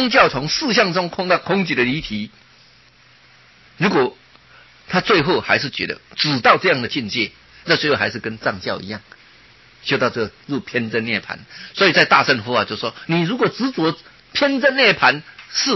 通教从事相中空到空寂的离题，如果他最后还是觉得只到这样的境界，那最后还是跟藏教一样，修到这入偏真涅槃。所以在大乘佛法就说，你如果执着偏真涅槃是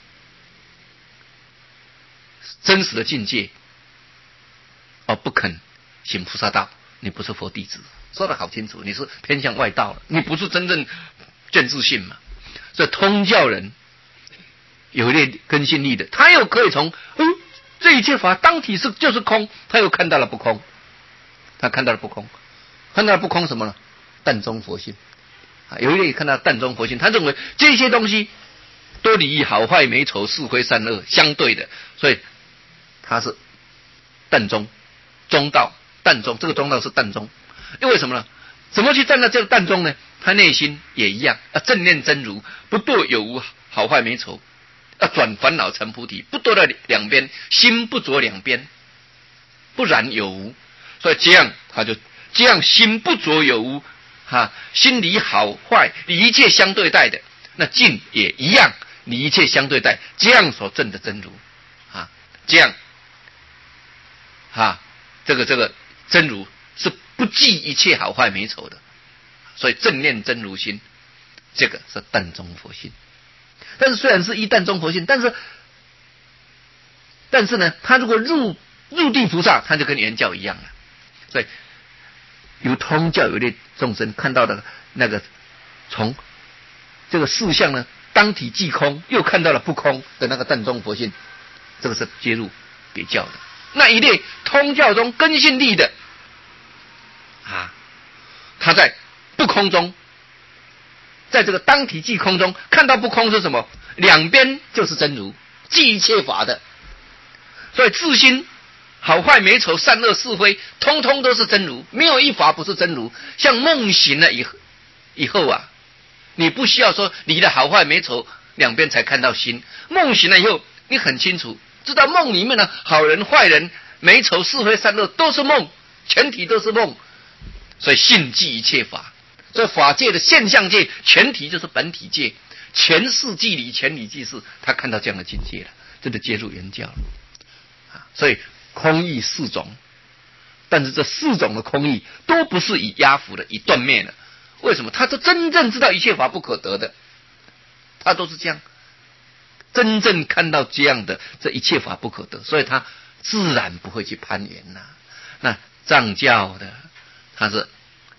真实的境界，而不肯行菩萨道，你不是佛弟子。说得好清楚，你是偏向外道了，你不是真正见自性嘛。所以通教人有一点根性力的，他又可以从嗯这一切法当体是就是空，他又看到了不空，他看到了不空，看到了不空什么呢？淡中佛性啊，有一点看到淡中佛性，他认为这些东西都离好坏美丑是非善恶相对的，所以他是淡中中道，淡中这个中道是淡中。因为什么呢？怎么去站在这个淡中呢？他内心也一样啊，正念真如，不堕有无好坏美丑，要转烦恼成菩提，不堕在两边，心不着两边，不染有无，所以这样他就这样心不着有无，哈、啊，心离好坏，离一切相对待的，那境也一样，离一切相对待，这样所证的真如，啊，这样，啊，这个这个真如是不计一切好坏美丑的，所以正念真如心，这个是淡中佛性。但是虽然是一淡中佛性，但是但是呢，他如果入入地菩萨，他就跟原教一样了。所以有通教有类众生看到的那个从这个事相呢，当体即空，又看到了不空的那个淡中佛性，这个是接入别教的。那一类通教中根性力的啊，他在不空中，在这个当体即空中看到不空是什么？两边就是真如，即一切法的。所以自心好坏美丑善恶是非，通通都是真如，没有一法不是真如。像梦醒了以以后啊，你不需要说离了好坏美丑两边才看到心，梦醒了以后，你很清楚知道梦里面的好人坏人美丑是非善恶都是梦，全体都是梦。所以性即一切法，所以法界的现象界全体就是本体界，前世即理，前理即事，他看到这样的境界了，这就接入原教了。所以空义四种，但是这四种的空义都不是以压伏的，以断灭的。为什么？他是真正知道一切法不可得的，他都是这样，真正看到这样的这一切法不可得，所以他自然不会去攀缘呐、啊。那藏教的他是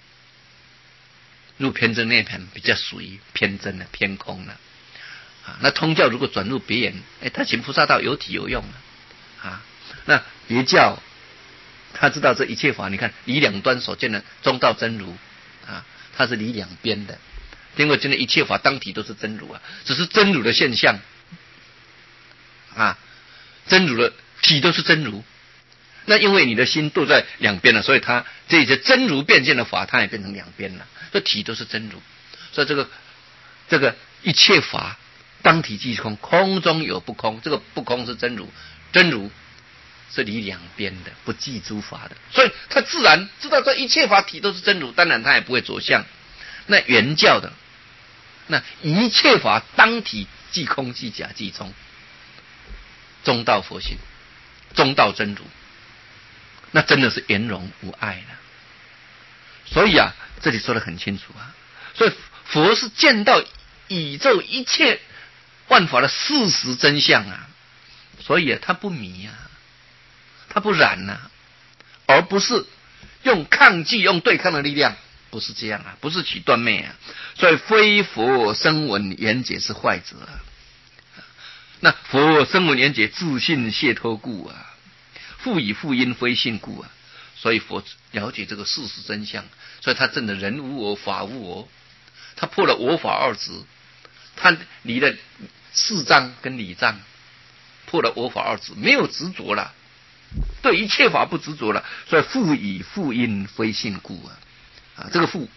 入偏真涅槃，比较属于偏真的偏空的啊。那通教如果转入别眼，哎，他行菩萨道有体有用啊。啊那别教他知道这一切法，你看离两端所见的中道真如啊，它是离两边的，因为真的一切法当体都是真如啊，只是真如的现象啊，真如的体都是真如。那因为你的心都在两边了，所以它这些真如变现的法，它也变成两边了，这体都是真如。所以这个这个一切法当体即空，空中有不空，这个不空是真如，真如是离两边的，不计诸法的，所以他自然知道这一切法体都是真如，当然他也不会着相。那原教的，那一切法当体即空即假即中，中道佛性，中道真如，那真的是圆融无碍了。所以啊，这里说得很清楚啊，所以佛是见到宇宙一切万法的事实真相啊，所以啊，他不迷啊。他不染呐、啊，而不是用抗拒、用对抗的力量，不是这样啊，不是取断灭啊。所以非佛声闻缘觉是坏者啊。那佛声闻缘觉自信解脱故啊，复以复因非性故啊。所以佛了解这个事实真相，所以他证的人无我，法无我，他破了我法二执，他离了事障跟理障，破了我法二执，没有执着了。对一切法不执着了，所以复以复因非性故啊！啊，这个复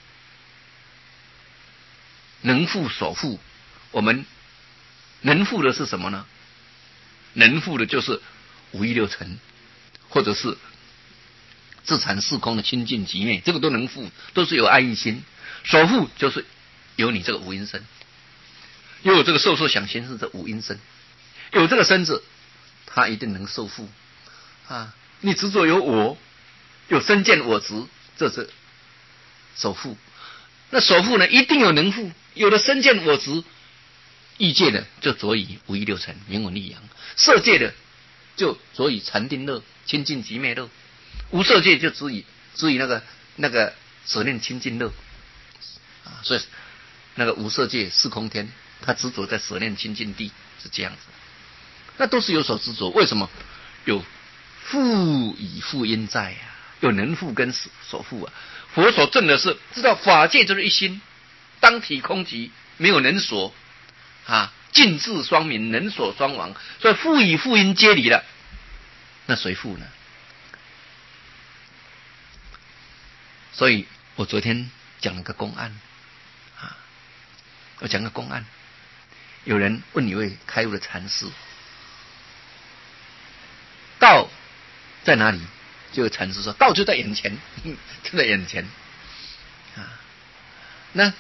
能复所复，我们能复的是什么呢？能复的就是五欲六尘，或者是自禅四空的清净极灭，这个都能复，都是有爱意心。所复就是有你这个无因身， 有这个受受想行识的五阴身，有这个身子，他一定能受缚啊！你执着有我，有身见我执，这是守缚。那守缚呢，一定有能缚，有了身见我执，欲界的就着以五欲六尘、名闻利养；色界的就着以禅定乐、清净寂灭乐；无色界就只以只以那个那个舍念清净乐啊。所以那个无色界四空天，他执着在舍念清净地，是这样子。那都是有所执着，为什么？有缚以缚因在啊，有能缚跟所缚啊。佛所证的是知道法界就是一心，当体空寂，没有能所啊，尽智双明，能所双亡，所以缚以缚因皆离了。那谁缚呢？所以我昨天讲了个公案啊，我讲个公案，有人问一位开悟的禅师，道在哪里？就有禅师说，道就在眼前，就在眼前啊。那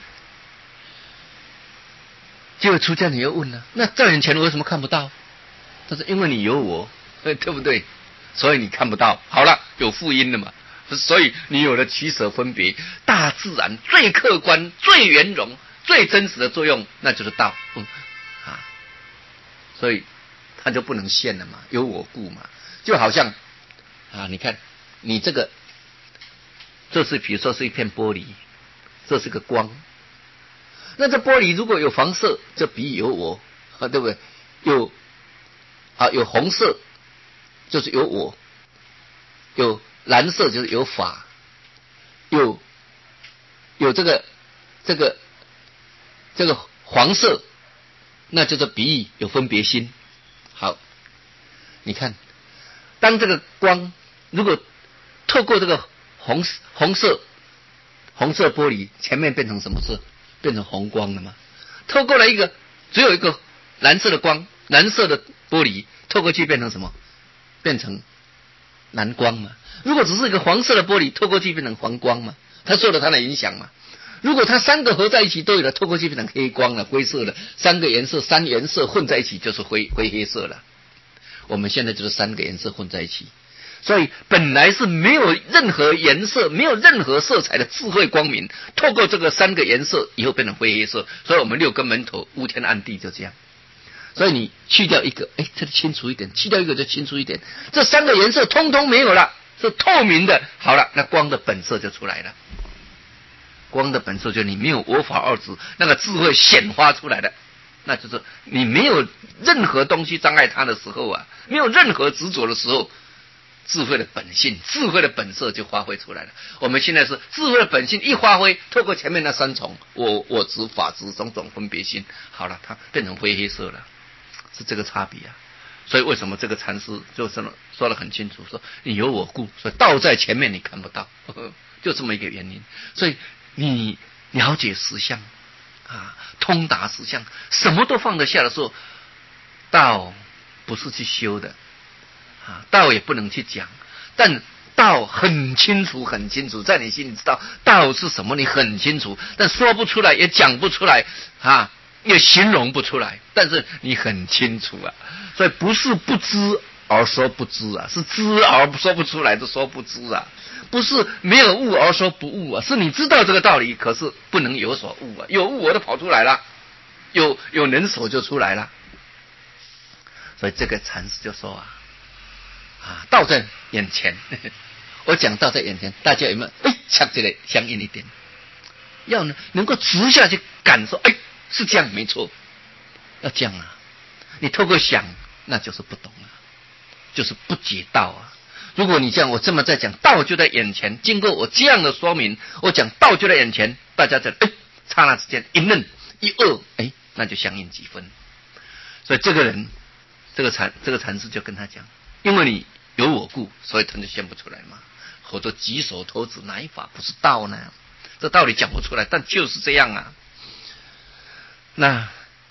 结果出家你又问了，那在眼前为什么看不到？他说因为你有我，对不对？所以你看不到。好了，有缚因了嘛，所以你有了取舍分别。大自然最客观、最圆融、最真实的作用，那就是道、嗯、啊。所以他就不能现了嘛，有我故嘛。就好像啊，你看你这个，这是比如说是一片玻璃，这是个光。那这玻璃如果有黄色，就比喻有我啊，对不对？有啊有红色，就是有我；有蓝色就是有法；有有这个这个这个黄色，那就是比喻有分别心。好，你看。当这个光如果透过这个红红色红色玻璃，前面变成什么色？变成红光了吗？透过了一个只有一个蓝色的光，蓝色的玻璃透过去变成什么？变成蓝光嘛。如果只是一个黄色的玻璃透过去变成黄光嘛，它受了它的影响嘛。如果它三个合在一起都有了，透过去变成黑光了，灰色了，三个颜色三原色混在一起就是灰灰黑色了。我们现在就是三个颜色混在一起，所以本来是没有任何颜色、没有任何色彩的智慧光明，透过这个三个颜色以后变成灰黑色，所以我们六根门头乌天暗地就这样。所以你去掉一个，哎，这就清楚一点；去掉一个就清楚一点。这三个颜色通通没有了，是透明的。好了，那光的本色就出来了。光的本色就你没有我法二执，那个智慧显发出来的。那就是你没有任何东西障碍它的时候啊，没有任何执着的时候，智慧的本性、智慧的本色就发挥出来了。我们现在是智慧的本性一发挥，透过前面那三重我我执、法执、种种分别心，好了，它变成灰黑色了，是这个差别啊。所以为什么这个禅师就说了说得很清楚，说你有我故，所以道在前面你看不到，呵呵，就这么一个原因。所以你了解实相啊，通达实相，什么都放得下的时候，道不是去修的啊，道也不能去讲，但道很清楚很清楚，在你心里知道道是什么，你很清楚，但说不出来也讲不出来啊，也形容不出来，但是你很清楚啊。所以不是不知而说不知啊，是知而说不出来就说不知啊。不是没有悟而说不悟啊，是你知道这个道理，可是不能有所悟啊。有悟我都跑出来了，有有能所就出来了。所以这个禅师就说啊，啊，道在眼前。我讲道在眼前，大家有没有哎，掐这个相应一点？要呢能够直下去感受，哎，是这样没错，要这样啊。你透过想，那就是不懂了，就是不解道啊。如果你这样，我这么在讲，道就在眼前。经过我这样的说明，我讲道就在眼前，大家在哎，刹那之间一愣一愕，哎，那就相应几分。所以这个人，这个禅这个禅师就跟他讲，因为你有我故，所以他就现不出来嘛。或者举手投足哪一法不是道呢？这道理讲不出来，但就是这样啊。那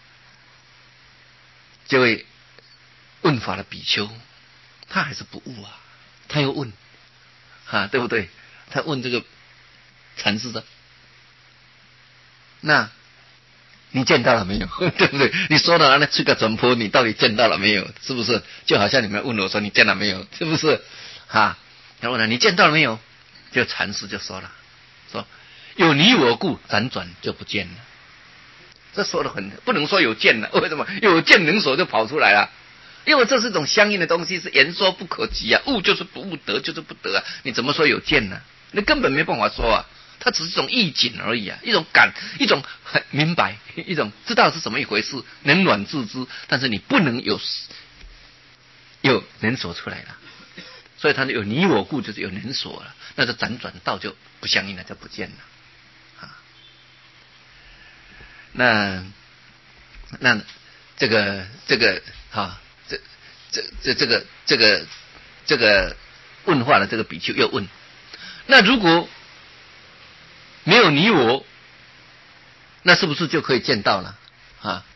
这位问法的比丘，他还是不悟啊。他又问啊，对不对？他问这个禅师的，那你见到了没有？对不对？你说的那吹个转坡，你到底见到了没有？是不是？就好像你们问我说你见了没有？是不是？哈，然后呢，你见到了没有？就禅师就说了，说有你我故，辗转就不见了。这说的很不能说有见了，为什么？有见能所就跑出来了。因为这是一种相应的东西，是言说不可及啊，悟就是不悟，得就是不得啊，你怎么说有见呢？你根本没办法说啊，它只是一种意境而已啊，一种感，一种很明白，一种知道是怎么一回事，能暖自知，但是你不能有有能所出来了，所以它有你我故，就是有能所了，那就辗转道就不相应了，就不见了啊。那那这个这个哈。这这这这个这个这个问话的这个比丘又问：那如果没有你我，那是不是就可以见到了啊？